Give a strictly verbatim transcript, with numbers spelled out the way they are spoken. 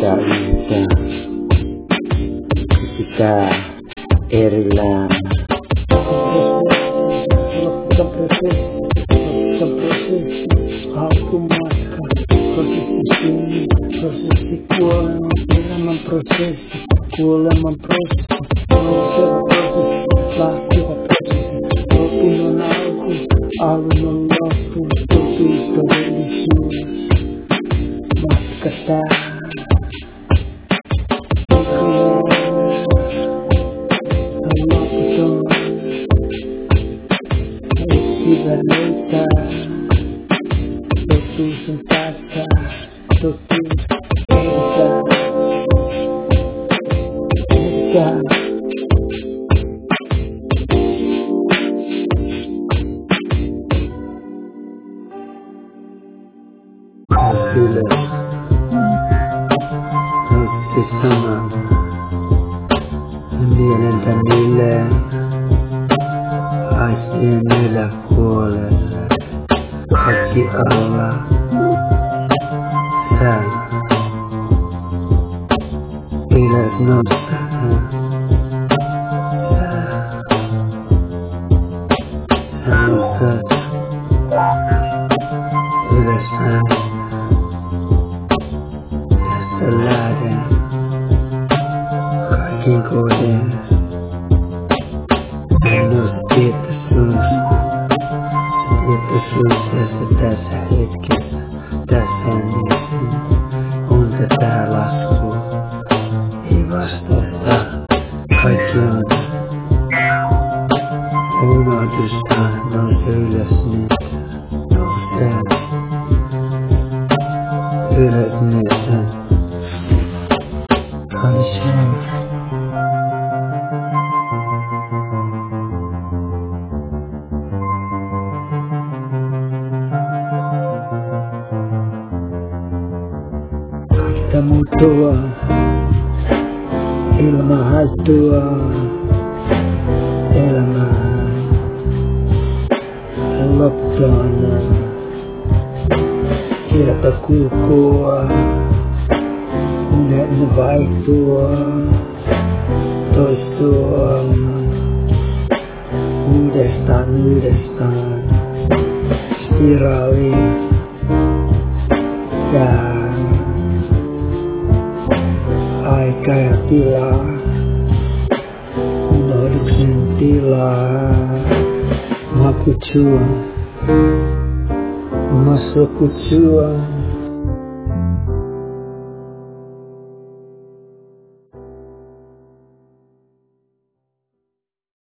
ketika kita ketika erillään. Lakukan prosessi, lakukan prosessi, alkumatka, prosessi synny, prosessi kuolema, elämän prosessi, kuoleman prosessi, nouseva prosessi, lähtevä prosessi, lopun on alku, alun on loppu, totuus todellisuus, matka tää. Hyvä löytää, totuus on tässä, totuus edetään, edetään. Ylös, otti sanan, mielentä milleen. Aistien yläpuolelle, kaikki alla, täällä. Ylös nostaa, täällä. Sä nostat ylöspäin. Tästä lähden kaikin kohden. Tietoisuudessa tässä hetkessä, tässä hetkessä, on tätä laskua, ei vastata, kaikki on unohdusta, nouse ylös nyt, nouse ylös nyt, kansan. Kaikta muuttua, ilma haittua, elämä loppuna, kirpa kulkua, unen vaihtua, toistua, uudestaan uudestaan, spiraali, ja aika ja tilaa, unohduksen tilaa, mä kutsuan, mä kutsua.